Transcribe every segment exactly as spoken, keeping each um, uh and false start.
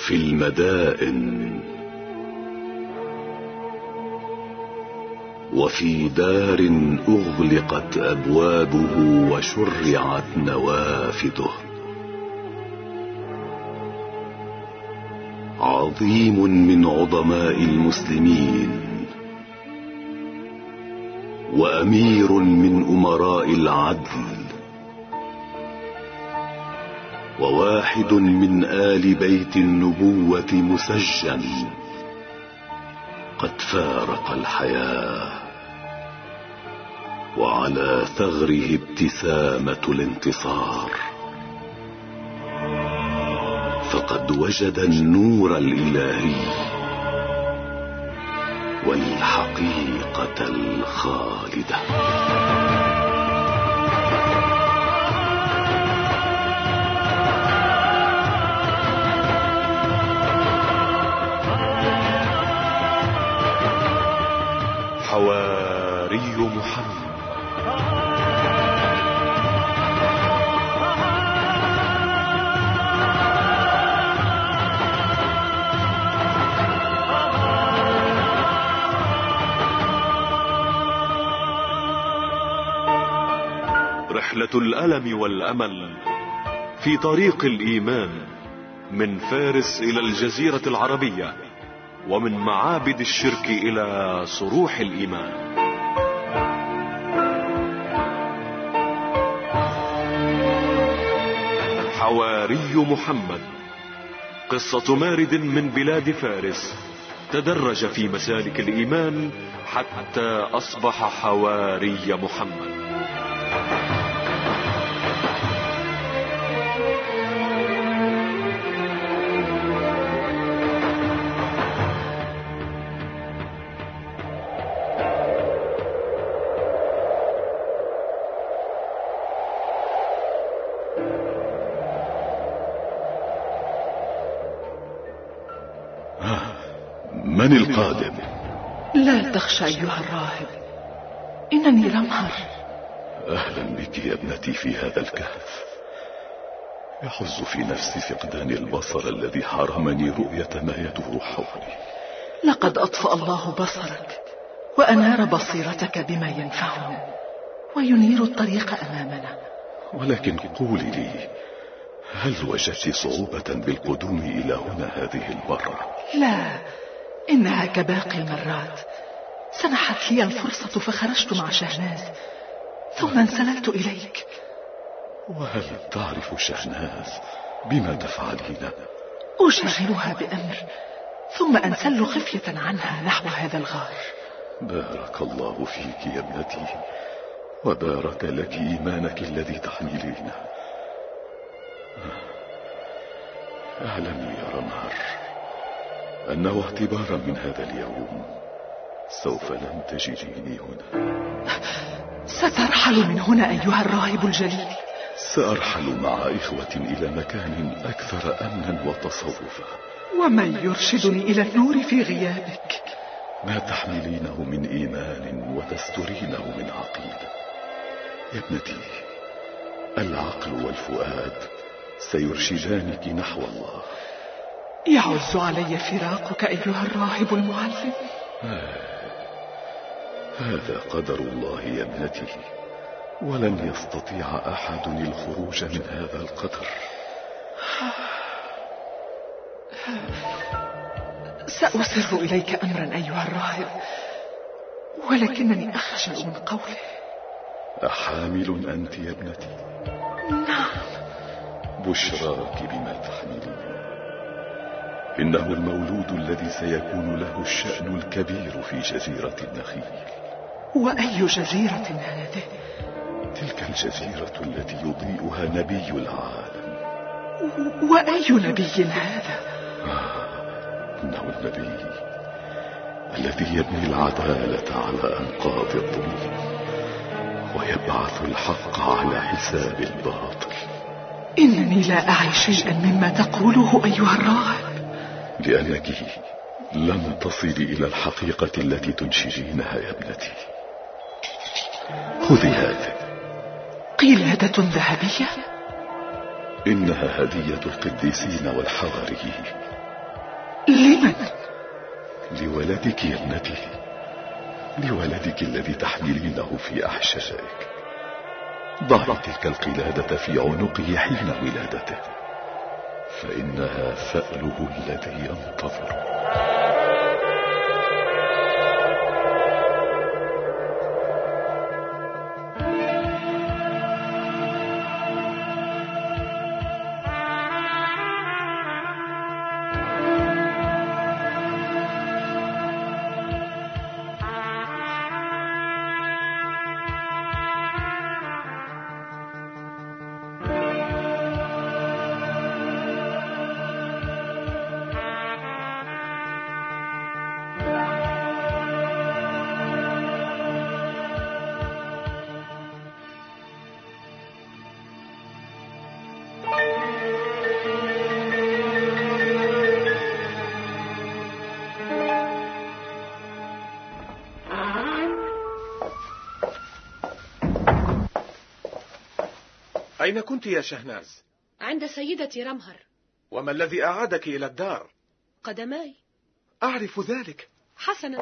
في المدائن وفي دار أغلقت أبوابه وشرعت نوافذه. عظيم من عظماء المسلمين وأمير من أمراء العدل وواحد من آل بيت النبوة مسجن قد فارق الحياة، وعلى ثغره ابتسامة الانتصار، فقد وجد النور الإلهي والحقيقة الخالدة. حواري محمد. رحلة الألم والأمل في طريق الإيمان من فارس إلى الجزيرة العربية، ومن معابد الشرك إلى صروح الإيمان. حواري محمد، قصة مارد من بلاد فارس تدرج في مسالك الإيمان حتى أصبح حواري محمد. من القادم؟ لا تخشى أيها الراهب، إنني رمهر. أهلا بك يا ابنتي في هذا الكهف. يحز في نفسي فقدان البصر الذي حرمني رؤية ما يدور حولي. لقد أطفأ الله بصرك وأنار بصيرتك بما ينفعنا وينير الطريق أمامنا. ولكن قولي لي، هل وجدت صعوبة بالقدوم إلى هنا هذه المرة؟ لا، إنها كباقي المرات. سنحت لي الفرصة فخرجت مع شهناز ثم انسللت إليك. وهل تعرف شهناز بما تفعلين؟ أشغلها بأمر ثم أنسل خفية عنها نحو هذا الغار. بارك الله فيك يا ابنتي، وبارك لك إيمانك الذي تحملينه. اعلمي يا رمهر أنه اعتبارا من هذا اليوم سوف لن تجديني هنا. سترحل من هنا أيها الراهب الجليل؟ سأرحل مع إخوة إلى مكان أكثر أمنا وتصوفا. ومن يرشدني إلى النور في غيابك؟ ما تحملينه من إيمان وتسترينه من عقيدة. يا ابنتي، العقل والفؤاد سيرشدانك نحو الله. يعز علي فراقك أيها الراهب المعلم. آه. هذا قدر الله يا ابنتي، ولن يستطيع أحد الخروج من هذا القدر. سأسر إليك أمرا أيها الراهب، ولكنني أخجل من قوله. أحامل أنت يا ابنتي؟ نعم. بشراك بما تحملين. إنه المولود الذي سيكون له الشأن الكبير في جزيرة النخيل. وأي جزيرة هذه؟ تلك الجزيرة التي يضيئها نبي العالم. وأي نبي هذا؟ آه، إنه النبي الذي يبني العدالة على أنقاض الظلم ويبعث الحق على حساب الباطل. إنني لا أعي شيئا مما تقوله أيها الراهب. لأنك لم تصلي إلى الحقيقة التي تنشدينها يا ابنتي. خذي هذه. قلادة ذهبية؟ إنها هدية القديسين والحواريين. لمن؟ لولدك يا ابنتي، لولدك الذي تحملينه في أحشائك. ضعي تلك القلادة في عنقه حين ولادته، فإنها فأله الذي ينتظر. أين كنت يا شهناز؟ عند سيدتي رمهر. وما الذي أعادك إلى الدار؟ قدماي. أعرف ذلك. حسنا.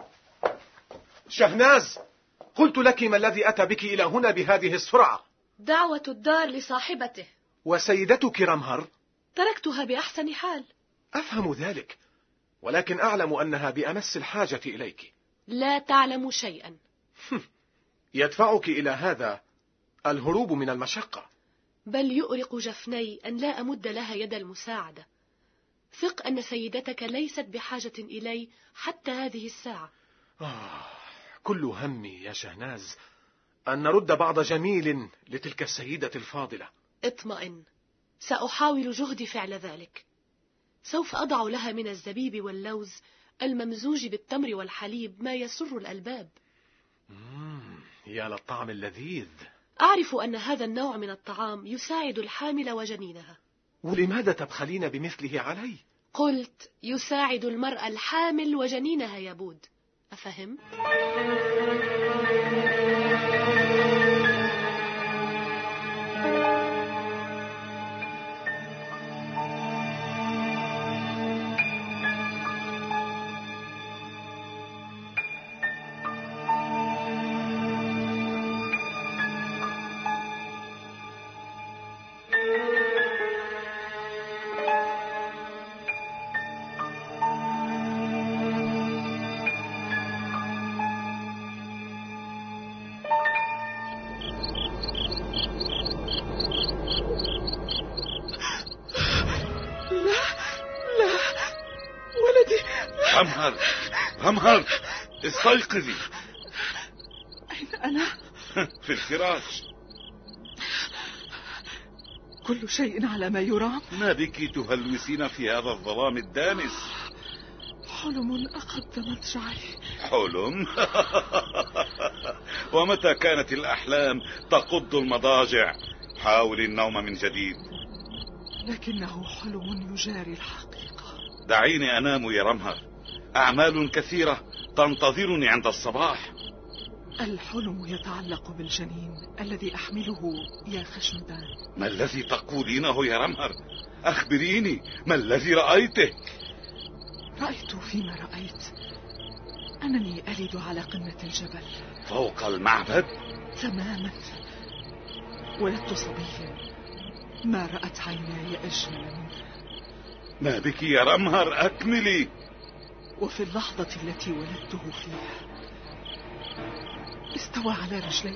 شهناز، قلت لك ما الذي أتى بك إلى هنا بهذه السرعة؟ دعوة الدار لصاحبته. وسيدتك رمهر؟ تركتها بأحسن حال. أفهم ذلك، ولكن أعلم أنها بأمس الحاجة إليك. لا تعلم شيئا. يدفعك إلى هذا الهروب من المشقة. بل يؤرق جفني أن لا أمد لها يد المساعدة. ثق أن سيدتك ليست بحاجة إلي حتى هذه الساعة. آه، كل همي يا شهناز أن نرد بعض جميل لتلك السيدة الفاضلة. اطمئن، سأحاول جهدي فعل ذلك. سوف أضع لها من الزبيب واللوز الممزوج بالتمر والحليب ما يسر الألباب. مم، يا للطعم اللذيذ. أعرف أن هذا النوع من الطعام يساعد الحامل وجنينها. ولماذا تبخلين بمثله علي؟ قلت يساعد المرأة الحامل وجنينها يا بود، أفهم؟ رمهر، رمهر، استيقظي. أين أنا؟ في الفراش. كل شيء على ما يرام. ما بك تهلوسين في هذا الظلام الدامس؟ حلم أخذ مضجعي. حلم؟ ومتى كانت الأحلام تقض المضاجع؟ حاول النوم من جديد. لكنه حلم يجاري الحقيقة. دعيني أنام يا رمهر، أعمال كثيرة تنتظرني عند الصباح. الحلم يتعلق بالجنين الذي أحمله يا خشندان. ما الذي تقولينه يا رمهر؟ أخبريني، ما الذي رأيته؟ رأيت فيما رأيت أنني ألد على قمة الجبل فوق المعبد. تماما. ولدت صبيا ما رأت عيناي أجمل منه. ما بك يا رمهر؟ أكملي. وفي اللحظة التي ولدته فيها استوى على رجليه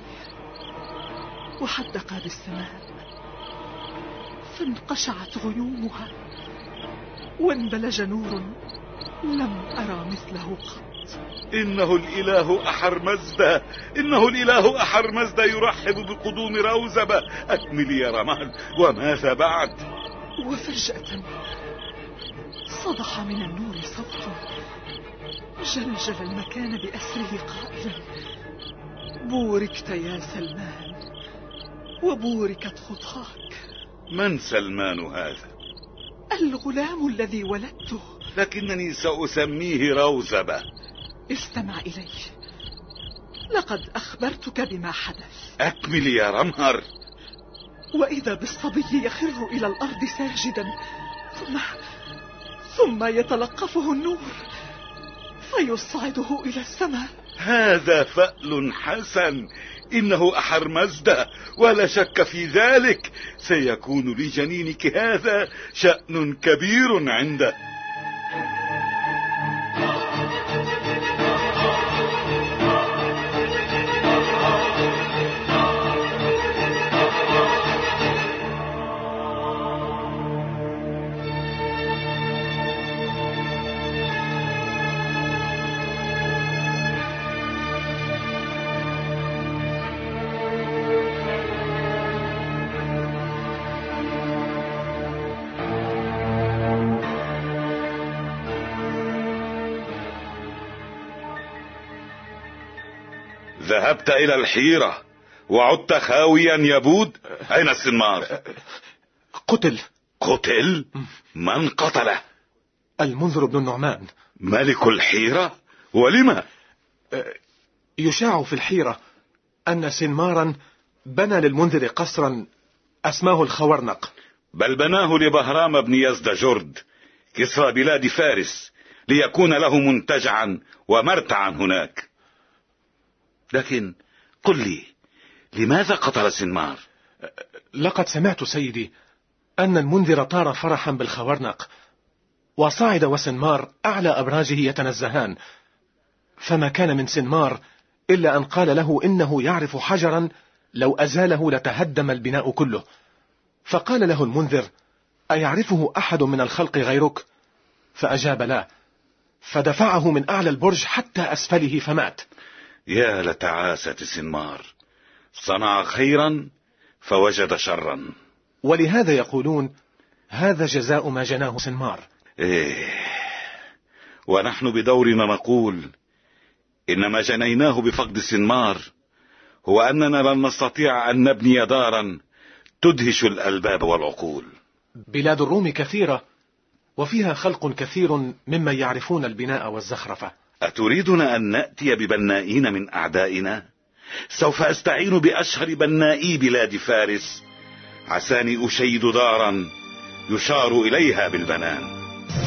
وحدق بالسماء، فانقشعت غيومها وانبلج نور لم أرى مثله قط. إنه الإله أحرمزدة، إنه الإله أحرمزدة يرحب بقدوم روزبة. أكملي يا رمهر، وماذا بعد؟ وفجأة صدح من النور صوت جلجل المكان بأسره قائلا: بوركت يا سلمان وبوركت خطاك. من سلمان هذا؟ الغلام الذي ولدته. لكنني سأسميه روزبة. استمع إلي، لقد أخبرتك بما حدث. أكمل يا رمهر. وإذا بالصبي يخر إلى الأرض ساجدا، ثم ثم يتلقفه النور فيصعده إلى السماء. هذا فأل حسن، إنه أحرمزدة ولا شك في ذلك. سيكون لجنينك هذا شأن كبير عنده. ذهبت إلى الحيرة وعدت خاويا يبود. أين السنمار؟ قتل. قتل؟ من قتله؟ المنذر بن النعمان ملك الحيرة. ولما؟ يشاع في الحيرة أن سنمارا بنى للمنذر قصرا أسماه الخورنق. بل بناه لبهرام بن يزدجرد كسرى بلاد فارس ليكون له منتجعا ومرتعا هناك. لكن قل لي، لماذا قتل سنمار؟ لقد سمعت سيدي أن المنذر طار فرحا بالخورنق، وصعد وسنمار أعلى أبراجه يتنزهان، فما كان من سنمار إلا أن قال له إنه يعرف حجرا لو أزاله لتهدم البناء كله. فقال له المنذر: أيعرفه أحد من الخلق غيرك؟ فأجاب: لا. فدفعه من أعلى البرج حتى أسفله فمات. يا لتعاسة سنمار، صنع خيرا فوجد شرا. ولهذا يقولون هذا جزاء ما جناه سنمار. إيه، ونحن بدورنا نقول إن ما جنيناه بفقد سنمار هو أننا لن نستطيع أن نبني دارا تدهش الألباب والعقول. بلاد الروم كثيرة وفيها خلق كثير ممن يعرفون البناء والزخرفة. أتريدنا أن نأتي ببنائين من أعدائنا؟ سوف أستعين بأشهر بنائي بلاد فارس عساني أشيد دارا يشار إليها بالبنان.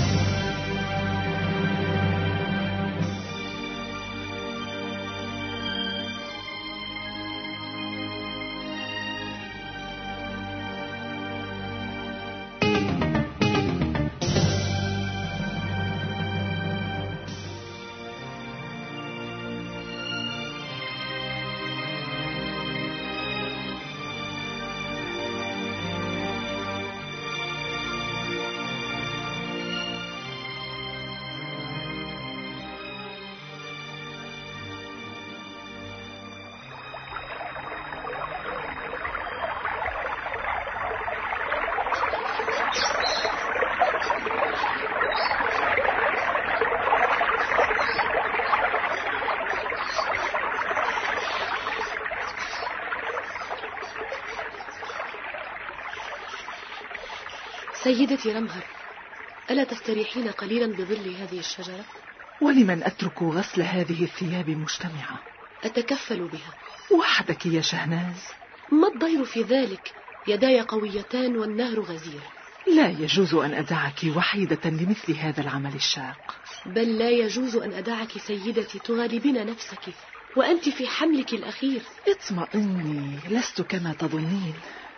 سيدتي رمهر، ألا تستريحين قليلا بظل هذه الشجرة؟ ولمن أترك غسل هذه الثياب مجتمعة؟ أتكفل بها. وحدك يا شهناز؟ ما الضير في ذلك؟ يداي قويتان والنهر غزير. لا يجوز أن أدعك وحيدة لمثل هذا العمل الشاق. بل لا يجوز أن أدعك سيدتي تغالبين نفسك وأنت في حملك الأخير. اطمئني، لست كما تظنين.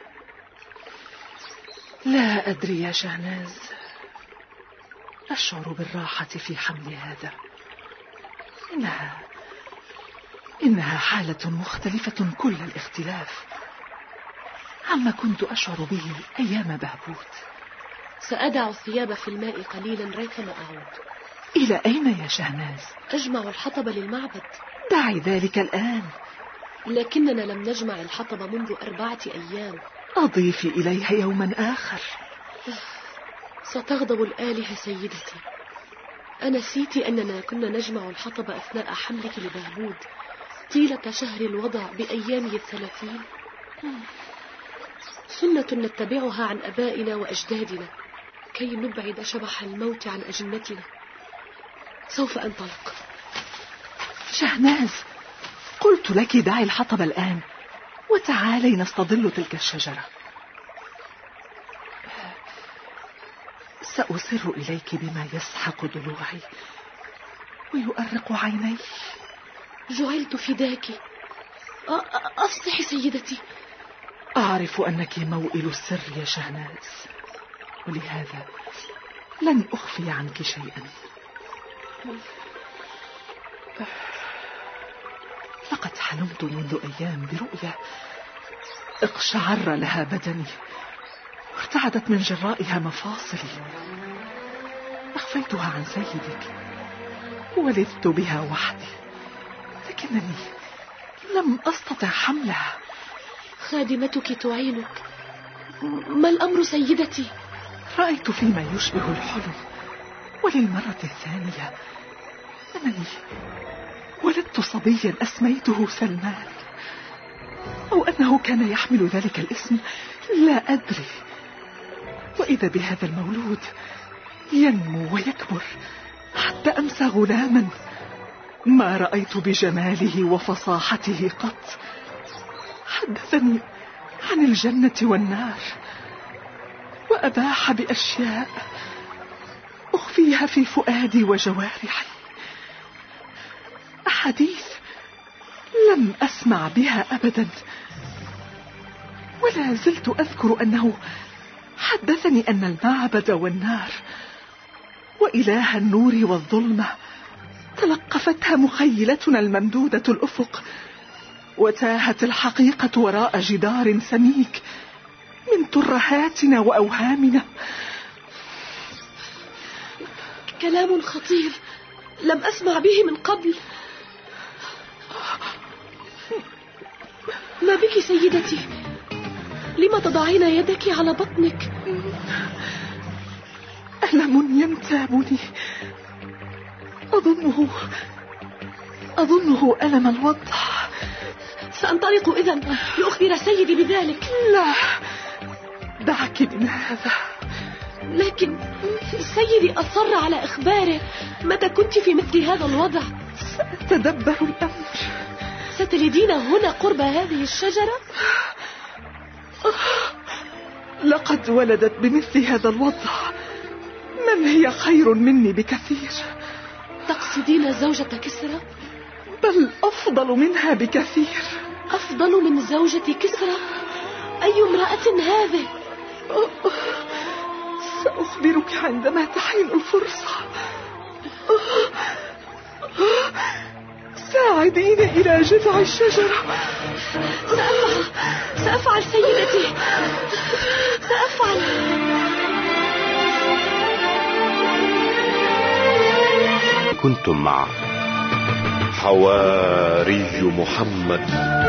لا أدري يا شهناز، أشعر بالراحة في حمل هذا. إنها إنها حالة مختلفة كل الاختلاف عما كنت أشعر به أيام بهبوت. سأدع الثياب في الماء قليلا ريثما أعود. إلى أين يا شهناز؟ أجمع الحطب للمعبد. دعي ذلك الآن. لكننا لم نجمع الحطب منذ أربعة أيام. أضيفي إليها يوما آخر. ستغضب الآلهة سيدتي. أنسيت أننا كنا نجمع الحطب أثناء حملك لبهبود طيلة شهر الوضع بأيامه الثلاثين. سنة نتبعها عن أبائنا وأجدادنا كي نبعد شبح الموت عن أجنتنا. سوف أنطلق. شهناز، قلت لك دعي الحطب الآن وتعالي نستظل تلك الشجرة. سأسر إليك بما يسحق ضلوعي ويؤرق عيني. جعلت فداك. أفصحي سيدتي. أعرف أنك موئل السر يا شهناز، ولهذا لن أخفي عنك شيئا. لقد حلمت منذ أيام برؤيا اقشعر لها بدني وارتعدت من جرائها مفاصلي. أخفيتها عن سيدك ولذت بها وحدي، لكنني لم أستطع حملها. خادمتك تعينك. ما الأمر سيدتي؟ رأيت فيما يشبه الحلم وللمرة الثانية أنني ولدت صبيا أسميته سلمان، أو أنه كان يحمل ذلك الاسم، لا أدري. وإذا بهذا المولود ينمو ويكبر حتى أمسى غلاما ما رأيت بجماله وفصاحته قط. حدثني عن الجنة والنار وأباح بأشياء أخفيها في فؤادي وجوارحي، أحاديث لم أسمع بها أبدا. ولا زلت أذكر أنه حدثني أن المعبد والنار وإله النور والظلمة تلقفتها مخيلتنا الممدودة الأفق، وتاهت الحقيقة وراء جدار سميك من ترهاتنا وأوهامنا. كلام خطير لم أسمع به من قبل. ما بك سيدتي؟ لما تضعين يدك على بطنك؟ ألم ينتابني، أظنه أظنه ألم الوضع. سأنطلق إذن لأخبر سيدي بذلك. لا، دعك من هذا. لكن سيدي أصر على إخباره. متى كنت في مثل هذا الوضع؟ سأتدبر الأمر. ستلدين هنا قرب هذه الشجرة؟ لقد ولدت بمثل هذا الوضع من هي خير مني بكثير. تقصدين زوجة كسرى؟ بل أفضل منها بكثير. أفضل من زوجة كسرى؟ أي امرأة هذه؟ سأخبرك عندما تحين الفرصة. ساعديني إلى جذع الشجرة. سأفعل سأفعل سيدتي، سأفعل. كنتم مع حواري محمد،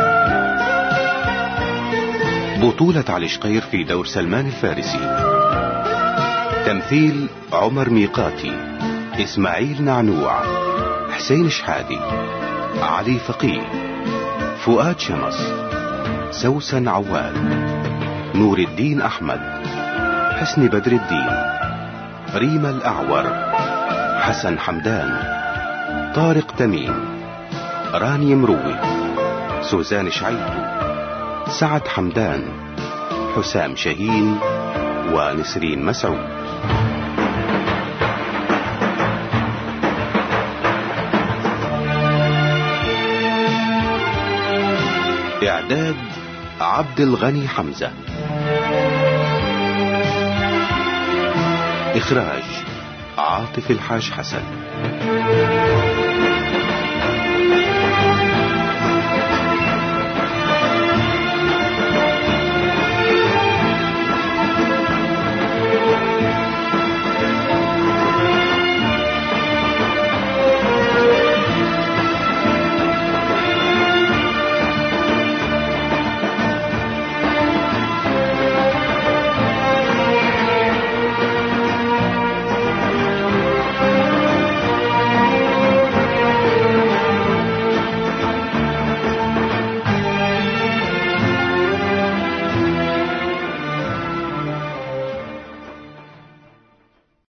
بطولة علي شقير في دور سلمان الفارسي، تمثيل عمر ميقاتي، إسماعيل نعنوع، حسين شحادي، علي فقيه، فؤاد شمس، سوسن عواد، نور الدين أحمد، حسن بدر الدين، ريما الأعور، حسن حمدان، طارق تميم، راني مروي، سوزان شعيب، سعد حمدان، حسام شاهين، ونسرين مسعود. إعداد عبد الغني حمزة، إخراج عاطف الحاج حسن.